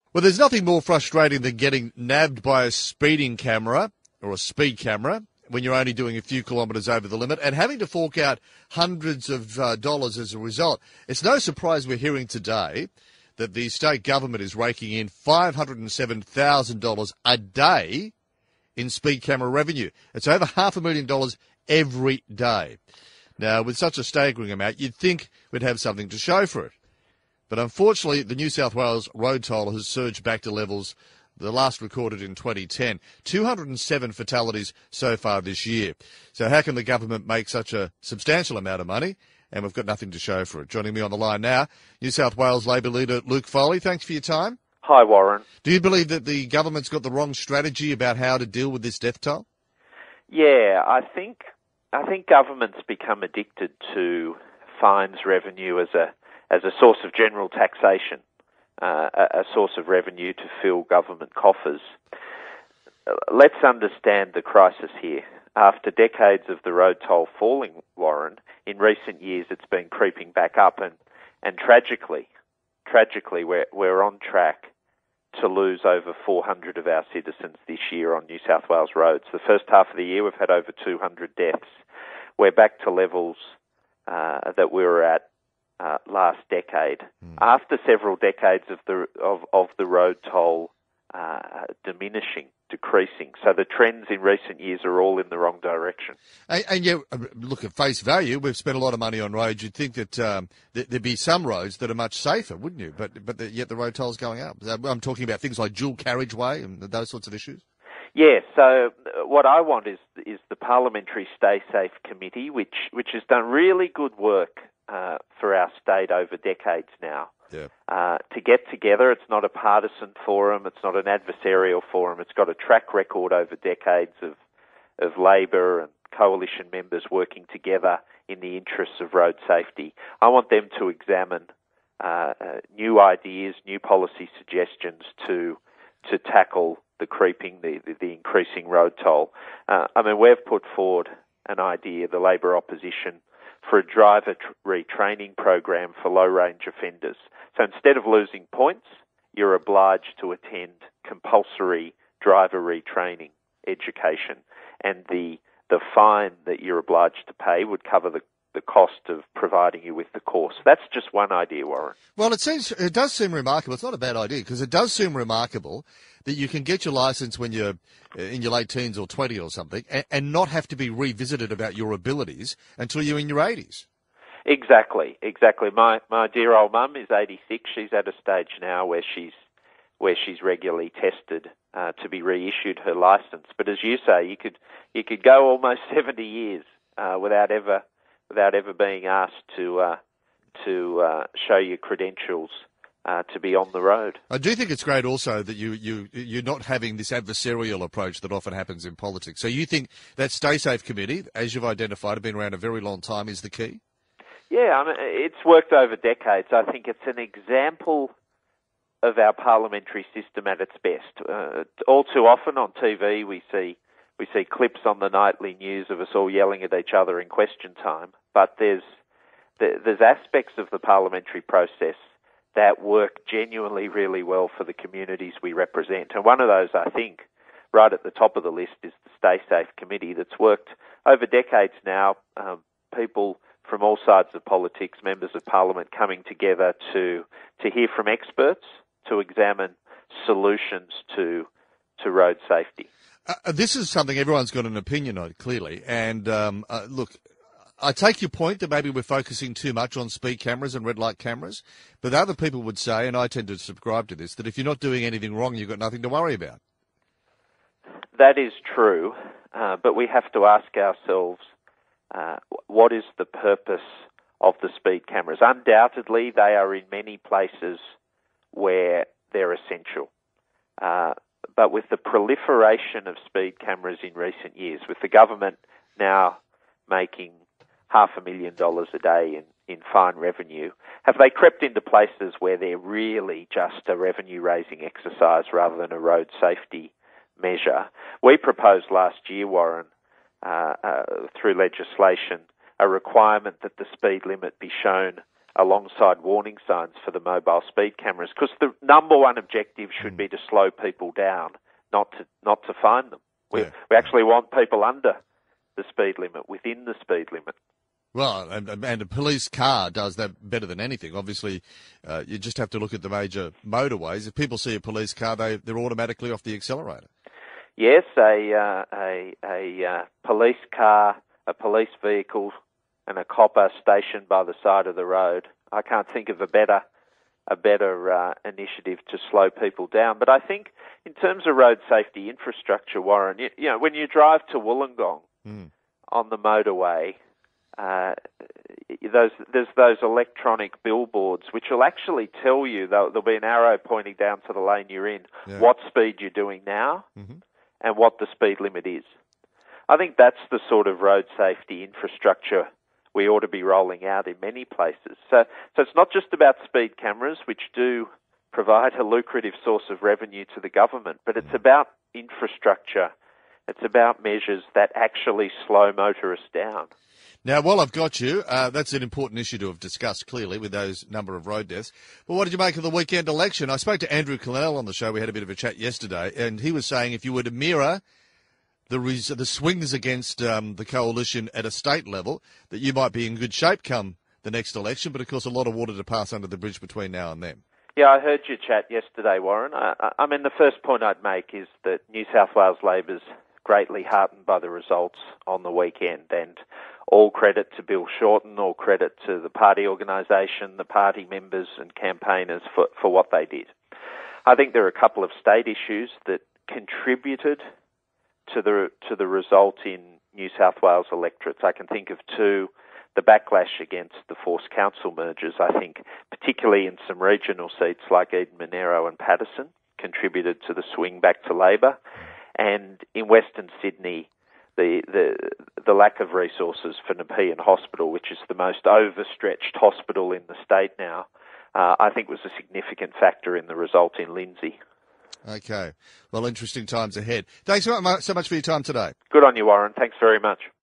Well, there's nothing more frustrating than getting nabbed by a speeding camera or a speed camera when you're only doing a few kilometres over the limit and having to fork out hundreds of dollars as a result. It's no surprise we're hearing today that the state government is raking in $507,000 a day in speed camera revenue. It's over $500,000 every day. Now, with such a staggering amount, you'd think we'd have something to show for it. But unfortunately, the New South Wales road toll has surged back to levels the last recorded in 2010. 207 fatalities so far this year. So how can the government make such a substantial amount of money? And we've got nothing to show for it. Joining me on the line now, New South Wales Labor leader Luke Foley. Thanks for your time. Hi, Warren. Do you believe that the government's got the wrong strategy about how to deal with this death toll? Yeah, I think government's become addicted to fines revenue as a source of general taxation, a source of revenue to fill government coffers. Let's understand the crisis here. After decades of the road toll falling, Warren, in recent years it's been creeping back up, and tragically, we're on track to lose over 400 of our citizens this year on New South Wales roads. The first half of the year we've had over 200 deaths. We're back to levels that we were at last decade. After several decades of the road toll decreasing. So the trends in recent years are all in the wrong direction. And yet, look, at face value, we've spent a lot of money on roads. You'd think that there'd be some roads that are much safer, wouldn't you? But yet the road toll's going up. I'm talking about things like dual carriageway and those sorts of issues. Yeah, so what I want is the Parliamentary Stay Safe Committee, which has done really good work for our state over decades now. Yeah. To get together. It's not a partisan forum, it's not an adversarial forum, it's got a track record over decades of Labor and coalition members working together in the interests of road safety. I want them to examine new ideas, new policy suggestions to tackle the increasing road toll. We've put forward an idea, the Labor opposition, for a driver retraining program for low-range offenders. So instead of losing points, you're obliged to attend compulsory driver retraining education, and the fine that you're obliged to pay would cover the cost of providing you with the course. That's just one idea, Warren. Well, it does seem remarkable. It's not a bad idea, because it does seem remarkable that you can get your licence when you're in your late teens or 20 or something and not have to be revisited about your abilities until you're in your 80s. Exactly. My dear old mum is 86. She's at a stage now where she's regularly tested to be reissued her licence. But as you say, you could go almost 70 years without ever being asked to show your credentials to be on the road. I do think it's great also that you're not having this adversarial approach that often happens in politics. So you think that Stay Safe Committee, as you've identified, have been around a very long time, is the key? Yeah, it's worked over decades. I think it's an example of our parliamentary system at its best. All too often on TV we see clips on the nightly news of us all yelling at each other in question time, but there's aspects of the parliamentary process that work genuinely really well for the communities we represent. And one of those, I think, right at the top of the list is the Stay Safe Committee that's worked over decades now, people from all sides of politics, members of parliament coming together to hear from experts, to examine solutions to road safety. This is something everyone's got an opinion on, clearly. And look, I take your point that maybe we're focusing too much on speed cameras and red light cameras, but other people would say, and I tend to subscribe to this, that if you're not doing anything wrong, you've got nothing to worry about. That is true, but we have to ask ourselves, what is the purpose of the speed cameras? Undoubtedly, they are in many places where they're essential. But with the proliferation of speed cameras in recent years, with the government now making $500,000 a day in fine revenue, have they crept into places where they're really just a revenue-raising exercise rather than a road safety measure? We proposed last year, Warren, through legislation, a requirement that the speed limit be shown alongside warning signs for the mobile speed cameras, because the number one objective should be to slow people down, not to fine them. We actually want people under the speed limit, within the speed limit. Well, and a police car does that better than anything. Obviously, you just have to look at the major motorways. If people see a police car, they're automatically off the accelerator. Yes, a police car, a police vehicle, and a copper stationed by the side of the road. I can't think of a better initiative to slow people down. But I think in terms of road safety infrastructure, Warren, you know, when you drive to Wollongong on the motorway, there's those electronic billboards which will actually tell you, there'll be an arrow pointing down to the lane you're in, what speed you're doing now and what the speed limit is. I think that's the sort of road safety infrastructure we ought to be rolling out in many places. So it's not just about speed cameras, which do provide a lucrative source of revenue to the government, but it's about infrastructure. It's about measures that actually slow motorists down. Now, while I've got you, that's an important issue to have discussed, clearly, with those number of road deaths. But what did you make of the weekend election? I spoke to Andrew Clennell on the show. We had a bit of a chat yesterday, and he was saying if you were to mirror the swings against the coalition at a state level, that you might be in good shape come the next election. But, of course, a lot of water to pass under the bridge between now and then. Yeah, I heard your chat yesterday, Warren. I mean, the first point I'd make is that New South Wales Labor's greatly heartened by the results on the weekend, and all credit to Bill Shorten, all credit to the party organisation, the party members and campaigners for what they did. I think there are a couple of state issues that contributed to the result in New South Wales electorates. I can think of two. The backlash against the forced council mergers, I think, particularly in some regional seats like Eden Monaro and Paterson, contributed to the swing back to Labor. And in Western Sydney, the lack of resources for Nepean Hospital, which is the most overstretched hospital in the state now, I think was a significant factor in the result in Lindsay. Okay. Well, interesting times ahead. Thanks so much for your time today. Good on you, Warren. Thanks very much.